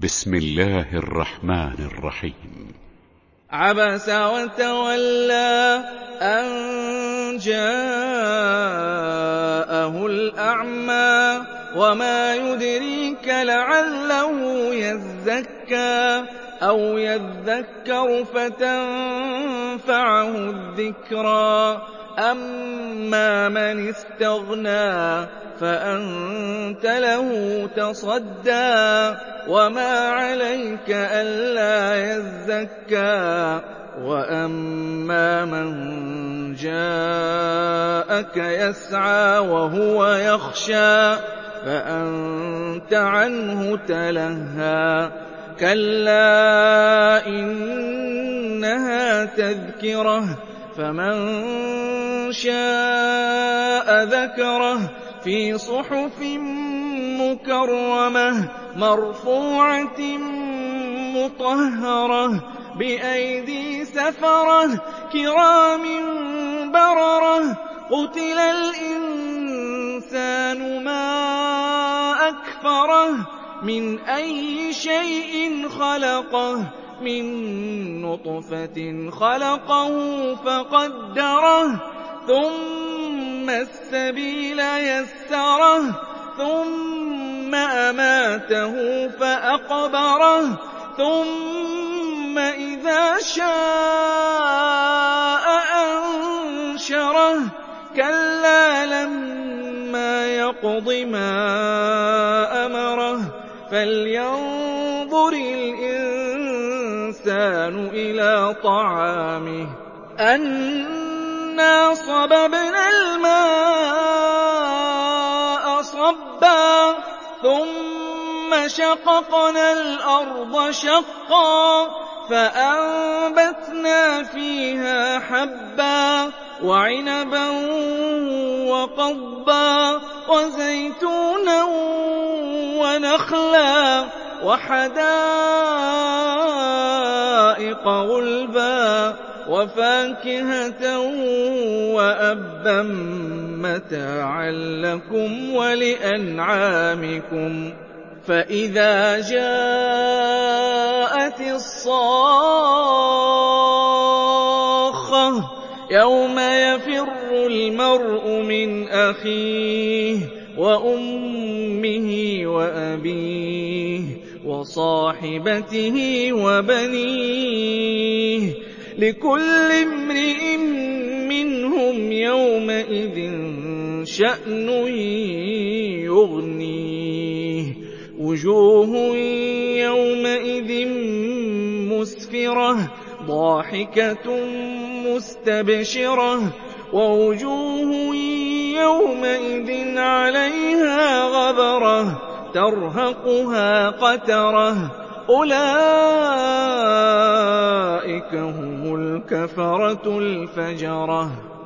بسم الله الرحمن الرحيم. عبس وتولى أن جاءه الأعمى وما يدريك لعله يزكى أو يذكر فتنفعه الذكرى أما من استغنى فأنت له تصدى وما عليك ألا يزكى وأما من جاءك يسعى وهو يخشى فأنت عنه تلهى كلا إنها تذكرة فمن شاء ذكره في صحف مكرمة مرفوعة مطهرة بأيدي سفرة كرام بررة قتل الإنسان ما أكفره من أي شيء خلقه من نطفة خلقه فقدره ثم السبيل يسره ثم أماته فأقبره ثم إذا شاء أنشره كلا لما يقض ما أمره فلينظر الإنسان إلى طعامه أنا صببنا الماء صبا ثم شققنا الأرض شقا فأنبتنا فيها حبا وعنبا وقضبا وزيتونا ونخلا وحدائق غلبا وفاكهة وأبا متاعا لكم ولأنعامكم فإذا جاءت الصاخة يوم يفر المرء من أخيه وأمه وأبيه وصاحبته وبنيه لكل امرئ منهم يومئذ شأن يغنيه وجوه يومئذ مسفرة ضاحكة مستبشرة ووجوه يومئذ عليها غبرة ترهقها قترة أولئك هم الكفرة الفجرة